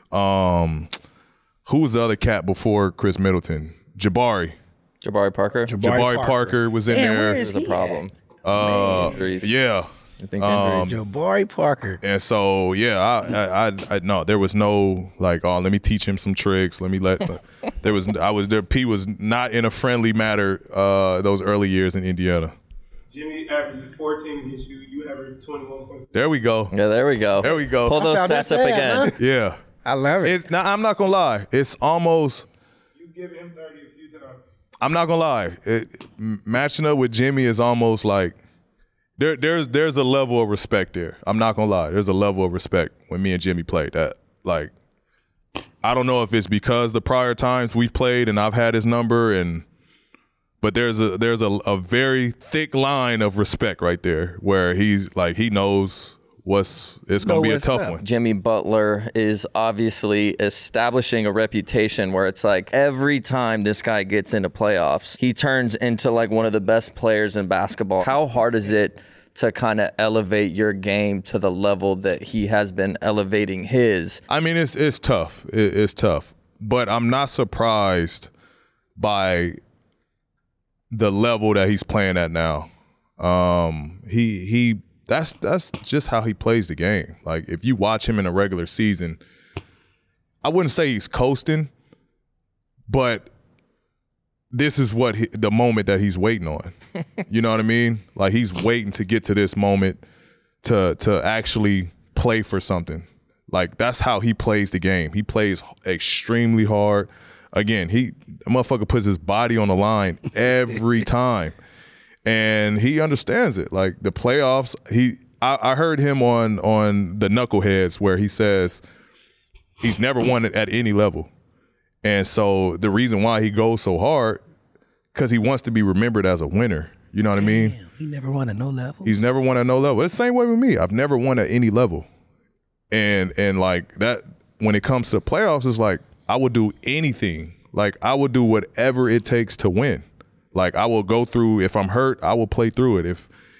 Who was the other cat before Chris Middleton? Jabari Parker. Jabari Parker was in there. There's a problem. Yeah. I think injuries. Jabari Parker. And so, yeah, I no, there was no like, oh, let me teach him some tricks. Let me there was P was not in a friendly manner those early years in Indiana. Jimmy averages 14 against you. You average 21. There we go. Yeah, there we go. There we go. Pull those stats up again. Huh? Yeah. I love it. I'm not gonna lie. It's almost. You give him 30 a few times. I'm not gonna lie. Matching up with Jimmy is almost like there's a level of respect there. I'm not gonna lie. There's a level of respect when me and Jimmy played. That like, I don't know if it's because the prior times we've played and I've had his number but there's a very thick line of respect right there where he's like he knows. It's going to be a tough one. Jimmy Butler is obviously establishing a reputation where it's like every time this guy gets into playoffs, he turns into like one of the best players in basketball. How hard is it to kind of elevate your game to the level that he has been elevating his? I mean, it's tough. It's tough. But I'm not surprised by the level that he's playing at now. That's just how he plays the game. Like, if you watch him in a regular season, I wouldn't say he's coasting, but this is the moment that he's waiting on. You know what I mean? Like, he's waiting to get to this moment to actually play for something. Like, that's how he plays the game. He plays extremely hard. Again, the motherfucker puts his body on the line every time. And he understands it. Like the playoffs, I heard him on the Knuckleheads where he says he's never won it at any level. And so the reason why he goes so hard, because he wants to be remembered as a winner. You know what I mean? He never won at no level. He's never won at no level. It's the same way with me. I've never won at any level. And like that, when it comes to the playoffs, it's like I would do anything. Like I would do whatever it takes to win. Like I will go through. If I'm hurt, I will play through it.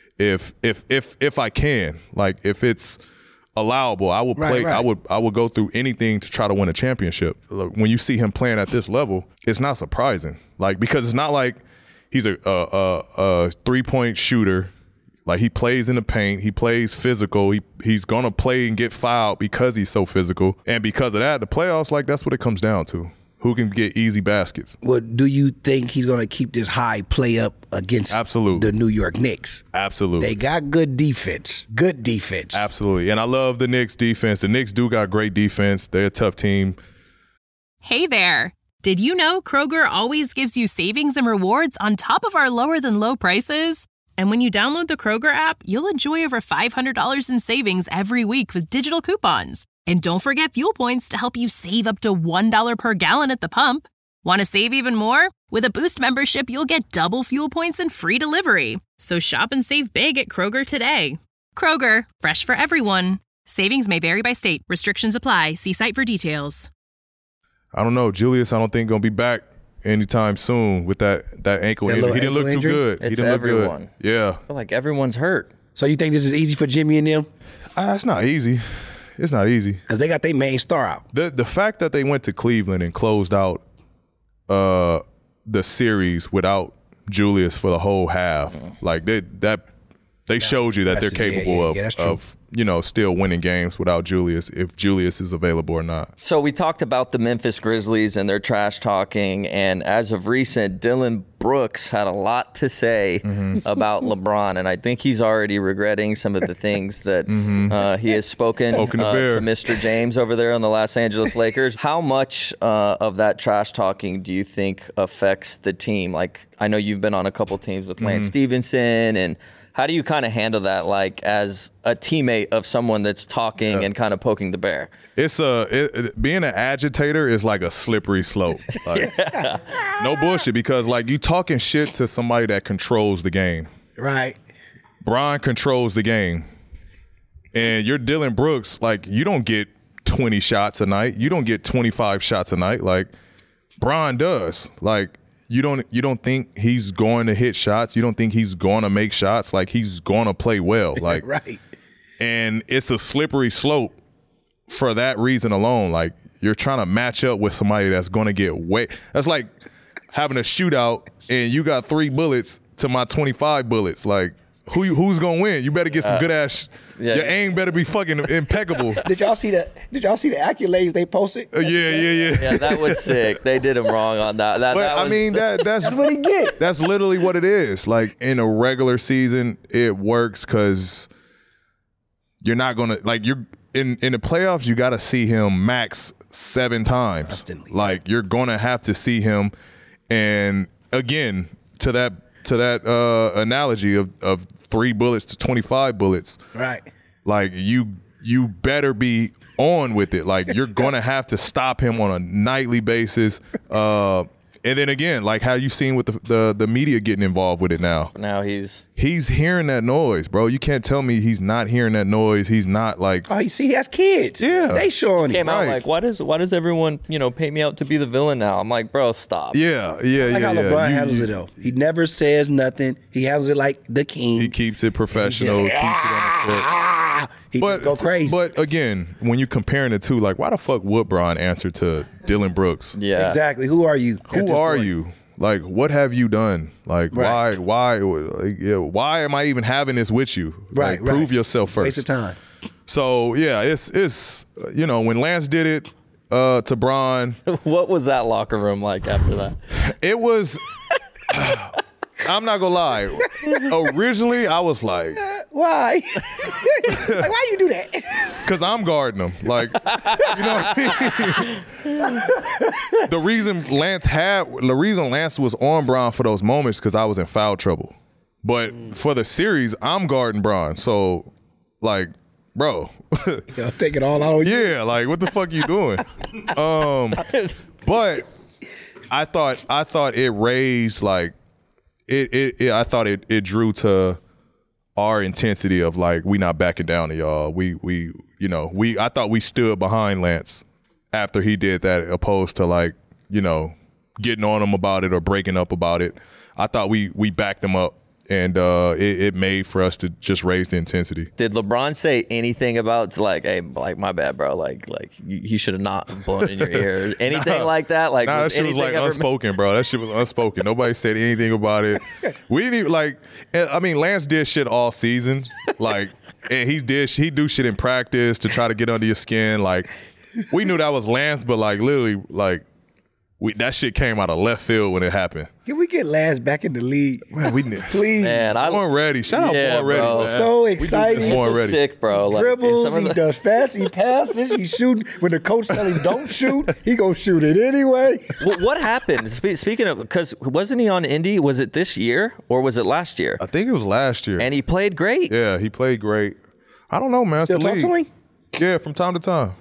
If I can, like if it's allowable, I will play. Right. I would go through anything to try to win a championship. Look, when you see him playing at this level, it's not surprising. Like because it's not like he's a 3-point shooter. Like he plays in the paint. He plays physical. He's gonna play and get fouled because he's so physical. And because of that, the playoffs, like that's what it comes down to. Who can get easy baskets? Well, do you think he's going to keep this high play up against the New York Knicks? Absolutely. They got good defense. Good defense. Absolutely. And I love the Knicks defense. The Knicks do got great defense. They're a tough team. Hey there. Did you know Kroger always gives you savings and rewards on top of our lower than low prices? And when you download the Kroger app, you'll enjoy over $500 in savings every week with digital coupons. And don't forget fuel points to help you save up to $1 per gallon at the pump. Want to save even more? With a Boost membership, you'll get double fuel points and free delivery. So shop and save big at Kroger today. Kroger, fresh for everyone. Savings may vary by state. Restrictions apply. See site for details. I don't know. Julius, I don't think going to be back anytime soon with that ankle injury. He didn't look too good. It's he didn't everyone. look good. Yeah. I feel like everyone's hurt. So you think this is easy for Jimmy and them? It's not easy. It's not easy. Because they got their main star out. The fact that they went to Cleveland and closed out the series without Julius for the whole half, like they showed you that they're capable of still winning games without Julius, if Julius is available or not. So we talked about the Memphis Grizzlies and their trash talking, and as of recent, Dylan Brooks had a lot to say about LeBron, and I think he's already regretting some of the things that he has spoken to Mr. James over there on the Los Angeles Lakers. How much of that trash talking do you think affects the team? Like, I know you've been on a couple teams with Lance Stevenson, and how do you kind of handle that, like as a teammate of someone that's talking and kind of poking the bear? It's being an agitator is like a slippery slope. Like, no bullshit, because like you talking shit to somebody that controls the game. Right. Bron controls the game, and you're Dylan Brooks. Like you don't get 20 shots a night. You don't get 25 shots a night. Like Bron does. Like you don't think he's going to hit shots. You don't think he's going to make shots. Like, he's going to play well. Like, right. And it's a slippery slope for that reason alone. Like, you're trying to match up with somebody that's going to get way. That's like having a shootout and you got 3 bullets to my 25 bullets. Like, who's gonna win? You better get some good ass. Your aim better be fucking impeccable. Did y'all see the accolades they posted? Yeah. Yeah, that was sick. They did him wrong on that. That's what he get. That's literally what it is. Like, in a regular season, it works because you're not gonna, like, you're in the playoffs. You got to see him max 7 times. Constantly. Like, you're gonna have to see him. And again, to that analogy of 3 bullets to 25 bullets. Right. Like, you better be on with it. Like, you're gonna have to stop him on a nightly basis. And then again, like how you seen with the media getting involved with it now. Now he's hearing that noise, bro. You can't tell me he's not hearing that noise. He's not like, oh, he has kids. Yeah, they showing him. Came out right. like, why does everyone paint me out to be the villain now? I'm like, bro, stop. Yeah. Like how LeBron handles it though. He never says nothing. He handles it like the king. He keeps it professional. Keeps it on the court. He just go crazy. But again, when you're comparing the two, like, why the fuck would Bron answer to Dylan Brooks? Yeah, exactly. Who are you? Who are you? Like, what have you done? Like, right. why am I even having this with you? Right, like, prove yourself first. Waste of time. So yeah, it's when Lance did it to Bron. What was that locker room like after that? It was. I'm not gonna lie. Originally, I was like, why? Like, why you do that? Because I'm guarding him. Like, you know what I mean? The reason Lance was on Bron for those moments because I was in foul trouble. But for the series, I'm guarding Bron. So, like, bro. Y'all take it all out on you? Yeah, like, what the fuck you doing? But I thought it raised, like, I thought it drew to our intensity of, like, we not backing down to y'all. I thought we stood behind Lance after he did that, opposed to, like, getting on him about it or breaking up about it. I thought we backed him up, and it made for us to just raise the intensity. Did LeBron say anything about, like, hey, like, my bad, bro, like he should have not blown in your ear, anything like that? Like, that shit was like unspoken, bro. That shit was unspoken. Nobody said anything about it. We didn't even, like, I mean, Lance did shit all season, like, and he do shit in practice to try to get under your skin. Like, we knew that was Lance, but, like, literally, like, that shit came out of left field when it happened. Can we get Lance back in the league? Man, please. Man, Born Ready. Shout out Born Ready, bro. man. So excited. Born Ready. Sick, bro. Like, Dribbles, he does fast, he passes, he shooting. When the coach tell him don't shoot, he gonna shoot it anyway. What happened? Speaking of, because wasn't he on Indy? Was it this year or was it last year? I think it was last year. And he played great. Yeah, he played great. I don't know, man. Still talk to him? Yeah, from time to time.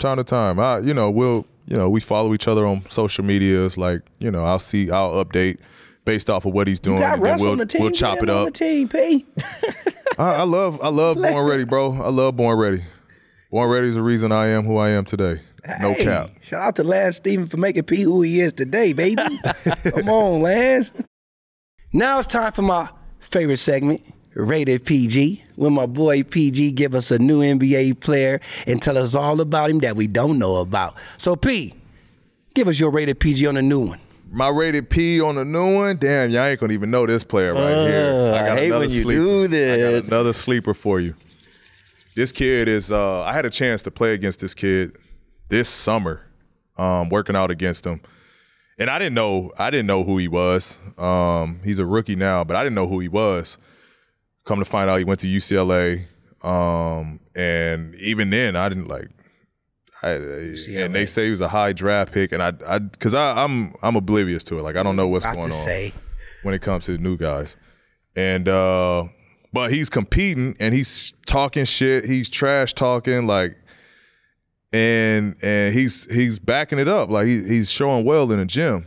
We follow each other on social medias. Like, I'll update based off of what he's doing. You got and Russ then on the team. We'll chop it on up. the team, P. I love Born Ready, bro. I love Born Ready. Born Ready is the reason I am who I am today. No cap. Shout out to Lance Stephen for making P who he is today, baby. Come on, Lance. Now it's time for my favorite segment, Rated PG, when my boy PG give us a new NBA player and tell us all about him that we don't know about. So, P, give us your Rated PG on the new one. My Rated P on the new one? Damn, y'all ain't gonna even know this player right here. I hate when you do this. I got another sleeper for you. This kid is, I had a chance to play against this kid this summer, working out against him. And I didn't know who he was. He's a rookie now, but I didn't know who he was. Come to find out, he went to UCLA, and even then, I didn't like. And they say he was a high draft pick, and I'm oblivious to it. Like, I don't know what's going on when it comes to the new guys. And but he's competing and he's talking shit. He's trash talking, like, and he's backing it up. Like, he's showing well in the gym.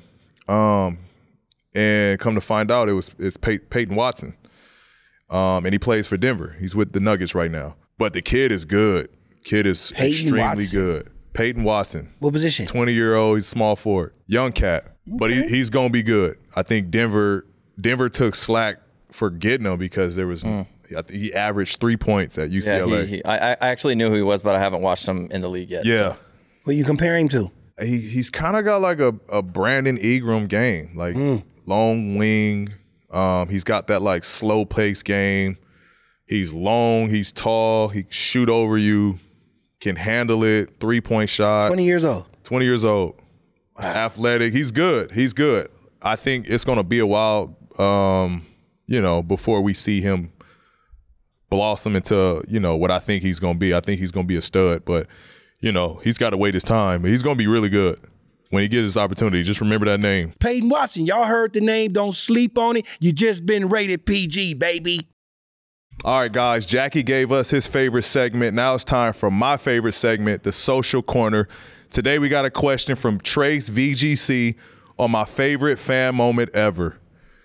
And come to find out, it's Peyton Watson. And he plays for Denver. He's with the Nuggets right now. But the kid is good. Kid is extremely good. Peyton Watson. What position? 20-year-old. He's small forward. Young cat. But he's going to be good. I think Denver took slack for getting him because there was I think he averaged 3 points at UCLA. Yeah, I actually knew who he was, but I haven't watched him in the league yet. Yeah. So. Who you compare him to? He's kind of got like a Brandon Ingram game, like long wing. He's got that like slow pace game. He's long, he's tall, he can shoot over you, can handle it, 3-point shot. 20 years old. 20 years old. Wow. Athletic. He's good. I think it's going to be a while, before we see him blossom into, what I think he's going to be. I think he's going to be a stud, but, he's got to wait his time. But he's going to be really good when he gets his opportunity. Just remember that name. Peyton Watson. Y'all heard the name. Don't sleep on it. You just been rated PG, baby. All right, guys. Jackie gave us his favorite segment. Now it's time for my favorite segment, the Social Corner. Today we got a question from Trace VGC on my favorite fan moment ever.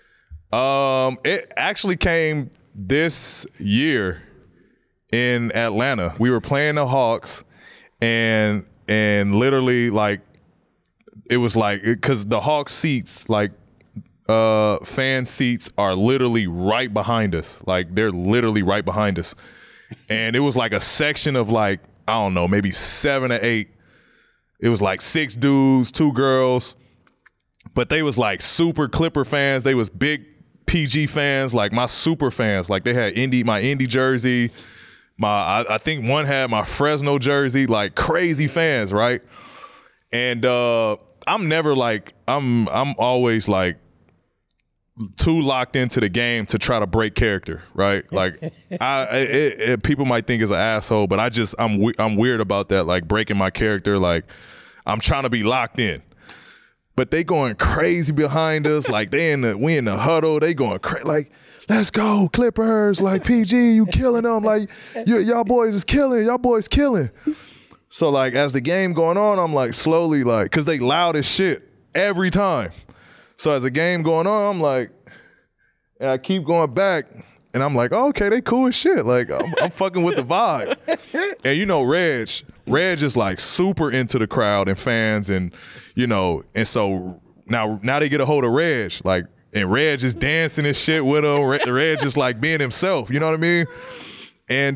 It actually came this year in Atlanta. We were playing the Hawks, and literally like it was like because the Hawks seats like fan seats are literally right behind us. Like they're literally right behind us, and it was like a section of like I don't know, maybe 7 or 8. It was like 6 dudes, 2 girls, but they was like super Clipper fans. They was big PG fans, like my super fans. Like they had my Indy jersey. I think one had my Fresno jersey. Like crazy fans, right? And I'm never like I'm always like too locked into the game to try to break character, right? Like people might think it's an asshole, but I'm weird about that, like breaking my character. Like I'm trying to be locked in, but they going crazy behind us. Like we in the huddle, they going crazy. Like let's go Clippers, like PG, you killing them. Like y'all boys is killing, y'all boys killing. So like as the game going on, I'm like slowly like, cause they loud as shit every time. So as the game going on, I'm like, and I keep going back, and I'm like, oh, okay, they cool as shit. Like I'm fucking with the vibe. And Reg is like super into the crowd and fans, and and so now they get a hold of Reg, like, and Reg is dancing and shit with them. Reg is like being himself, you know what I mean? And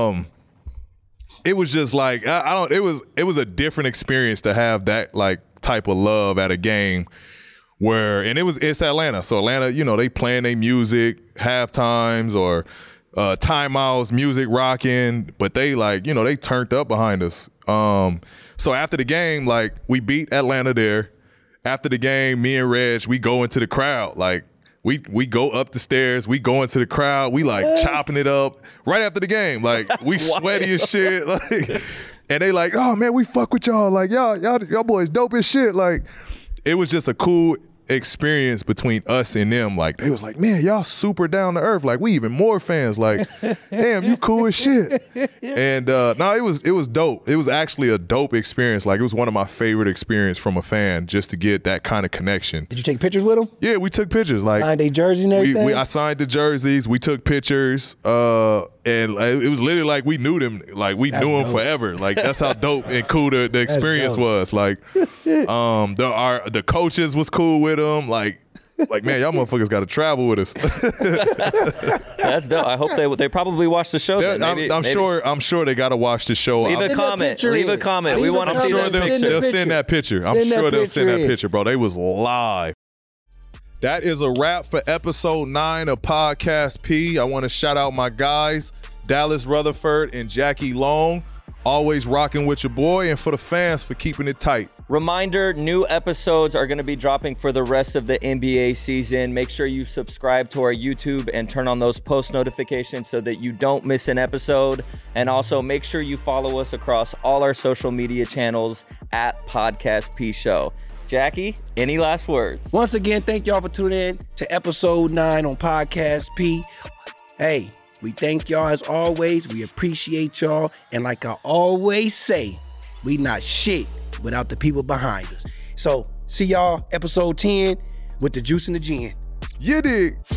it was just like it was a different experience to have that like type of love at a game. It's Atlanta. So Atlanta, they playing their music, half times or timeouts, music rocking, but they like, they turned up behind us. So after the game, like we beat Atlanta there. After the game, me and Reg, we go into the crowd. Like we go up the stairs, we go into the crowd, we like chopping it up right after the game. Like we sweaty as shit. Like, and they like, oh man, we fuck with y'all. Like y'all boys dope as shit. Like, it was just a cool experience between us and them. Like they was like, man, y'all super down to earth. Like we even more fans. Like, damn, you cool as shit. And no, it was dope. It was actually a dope experience. Like it was one of my favorite experiences from a fan, just to get that kind of connection. Did you take pictures with them? Yeah, we took pictures. Like signed their jerseys and everything. I signed the jerseys. We took pictures. And it was literally like we knew them. Like we knew them forever. Like that's how dope and cool the experience was. Like the coaches was cool with them. Like man, y'all motherfuckers got to travel with us. That's dope. I hope they probably watch the show. I'm sure they got to watch the show. Leave a comment. We want to see that picture. They'll send that picture. I'm sure they'll send that picture, bro. They was live. That is a wrap for episode 9 of Podcast P. I want to shout out my guys, Dallas Rutherford and Jackie Long, always rocking with your boy, and for the fans for keeping it tight. Reminder, new episodes are going to be dropping for the rest of the NBA season. Make sure you subscribe to our YouTube and turn on those post notifications so that you don't miss an episode. And also make sure you follow us across all our social media channels at Podcast P Show. Jackie, any last words? Once again, thank y'all for tuning in to episode 9 on Podcast P. Hey, we thank y'all as always. We appreciate y'all. And like I always say, we not shit without the people behind us. So see y'all episode 10 with the juice and the gin. You dig?